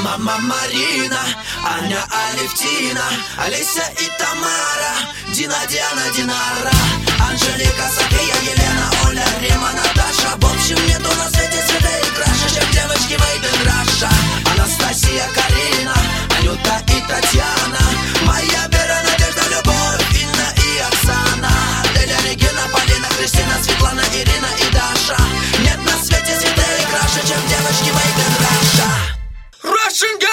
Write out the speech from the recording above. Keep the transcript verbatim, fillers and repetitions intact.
Мама Марина, Аня Алевтина, Олеся и Тамара, Дина, Диана, Динара, Анжелика, София, Елена, Оля, Рима, Наташа. В общем, нету на свете цвета и краше, чем девочки Made in Russia. Анастасия, Карина, Анюта и Татьяна, Майя, Вера, Надежда, Любовь, Инна и Оксана, Деля, Регина, Полина, Кристина, Светлана, Ирина и Даша. Нет на свете цвета и краше, чем девочки Made in Russia. Russian girl.